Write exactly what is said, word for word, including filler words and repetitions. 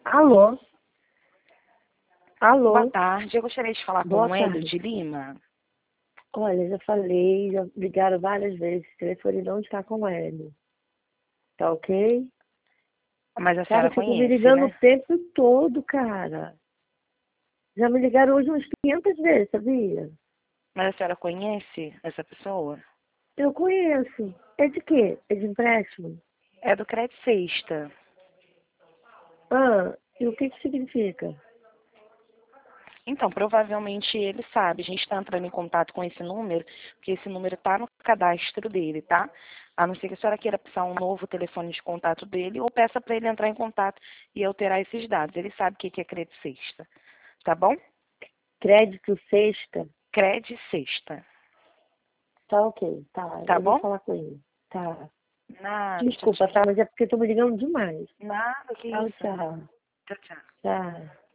Alô? Alô? Boa tarde, eu gostaria de falar Boa com o Hélio tarde. de Lima. Olha, já falei, já ligaram várias vezes, o telefone não está com ele. Tá ok? Mas a Cara, senhora ficam me conhece, ligando o né? tempo todo, cara. Já me ligaram hoje umas quinhentas vezes, sabia? Mas a senhora conhece essa pessoa? Eu conheço. É de quê? É de empréstimo? É do Crédito Sexta. Ah, e o que que significa? Então, provavelmente ele sabe. A gente está entrando em contato com esse número, porque esse número está no cadastro dele, tá? A não ser que a senhora queira passar um novo telefone de contato dele ou peça para ele entrar em contato e alterar esses dados. Ele sabe o que que é Crédito Sexta. Tá bom? Crédito sexta? Crédito Sexta. Tá ok, tá. Tá Eu vou bom? falar com ele. Tá. Nada, tchau, Desculpa, tchau. tá? Mas é porque estão me ligando demais. Nada, que Tchau, isso. tchau. Tchau, tchau. Tchau.